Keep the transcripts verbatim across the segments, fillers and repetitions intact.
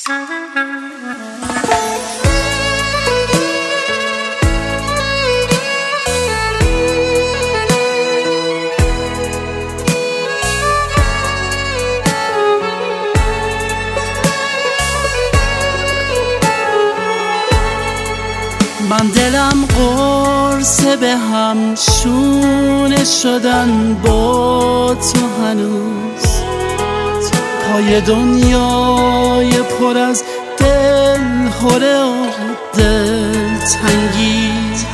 من دلم قرصه به هم شونه شدن با تو هنوز، پای دنیای پر از دل خوره و دل تنگی،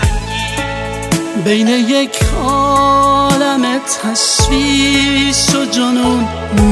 بین یک عالم تشویش و جنون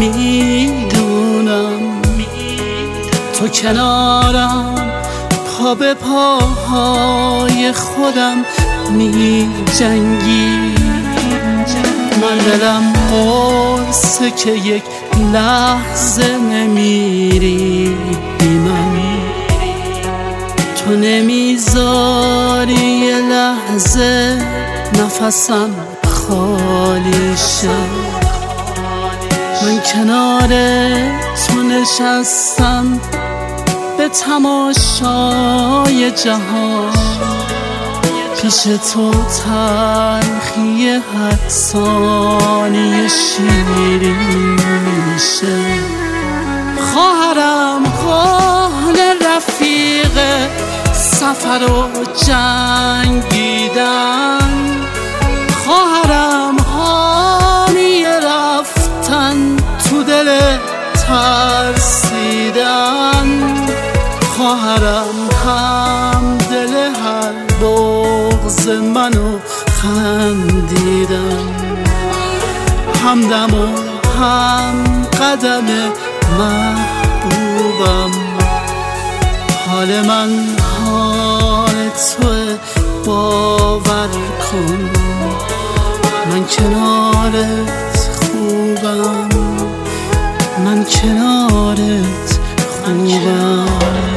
میدونم تو کنارم، پا به پاهای خودم می جنگی. من دلم قرصه که یک لحظه نمیری بی من، تو نمیذاری یه لحظه نفسم خالی شه. من کنار تو نشستم به تماشای جهان، پیش تو تلخی هر ثانیه شیرین میشه. خواهرم کهن رفیق سفر و جنگیدن، خواهرم حامی رفتن تو دل ترسیدن، خواهرم هم دل هر بغض منو خندیدن، همدم و هم قدم محبوبم. حال من حال توه باور کن، من کنارت خوبم، من کنارت خوبم.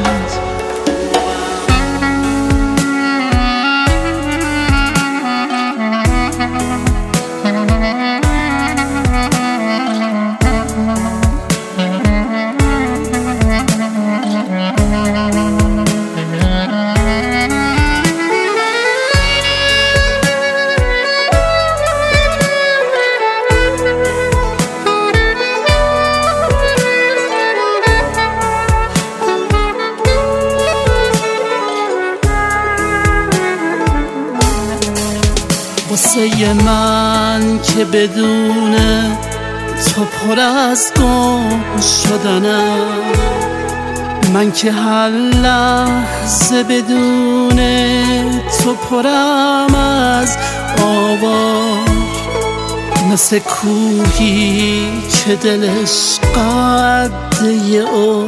واسه من که بدون تو پر از گم شدنم، من که هر لحظه بدون تو پرم از آوار، مثل کوهی که دلش قد یه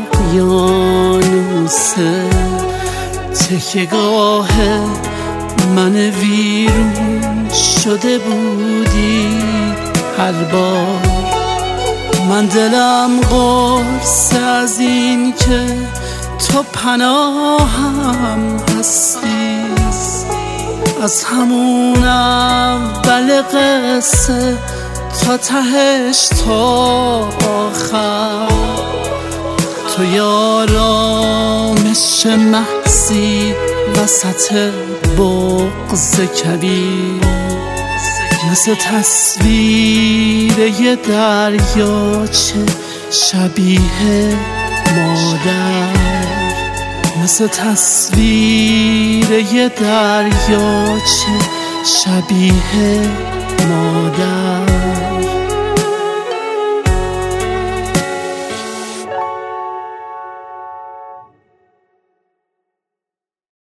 اقیانوسه، تکیه‌گاه من ویرون شده بودی هر بار. من دلم قرصه از این که تو پناهم هستی، از همون اول قصه تا تهش تا آخر، تو یارامش محضی وسط بغض کبیر، مثل تصویر یه دریاچه شبیه مادر، مثل تصویر یه دریاچه شبیه مادر.